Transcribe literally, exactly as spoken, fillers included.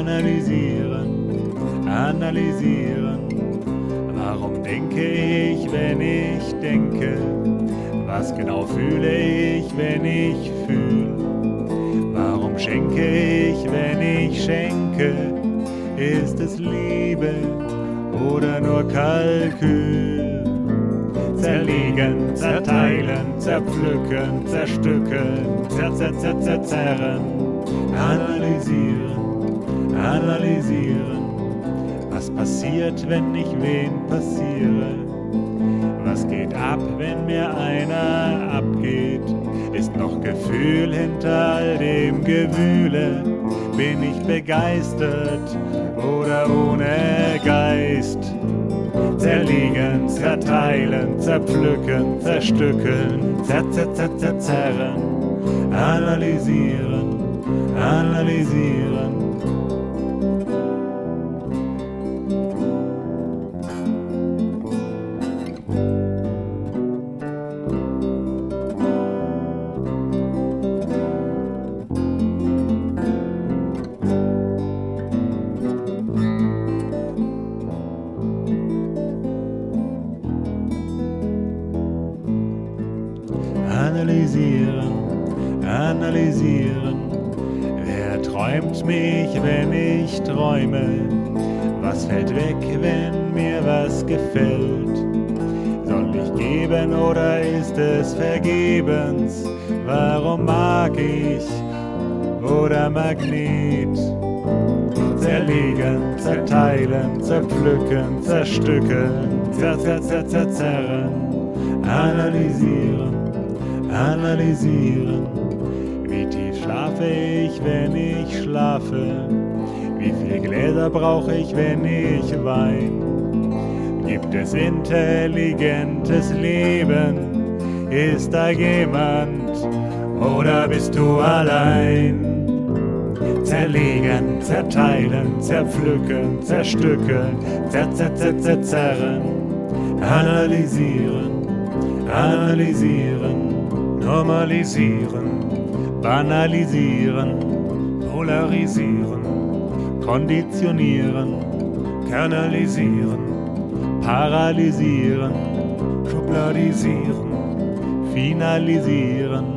Analysieren, analysieren. Warum denke ich, wenn ich denke? Was genau fühle ich, wenn ich fühle? Warum schenke ich, wenn ich schenke? Ist es Liebe oder nur Kalkül? Zerlegen, zerteilen, zerpflücken, zerstückeln, zer, zer, zer, zer, zerren. Analysieren, analysieren. Was passiert, wenn ich wen passiere? Was geht ab, wenn mir einer abgeht? Ist noch Gefühl hinter all dem Gewühle? Bin ich begeistert oder ohne Geist? Zerlegen, zerteilen, zerpflücken, zerstückeln, zer, zer, zer, zer, zerren. Analysieren, analysieren. Analysieren, analysieren. Wer träumt mich, wenn ich träume? Was fällt weg, wenn mir was gefällt? Soll ich geben oder ist es vergebens? Warum mag ich oder Magnet? Zerlegen, zerteilen, zerpflücken, zerstückeln, zer, zer, zer, zer, zerren. Analysieren, analysieren. Wie tief schlafe ich, wenn ich schlafe? Wie viel Gläser brauche ich, wenn ich wein? Gibt es intelligentes Leben? Ist da jemand oder bist du allein? Zerlegen, zerteilen, zerpflücken, zerstückeln, zer, zer, zer, zer, zerren. Analysieren, analysieren. Normalisieren, banalisieren, polarisieren, konditionieren, kanalisieren, paralysieren, schubladisieren, finalisieren.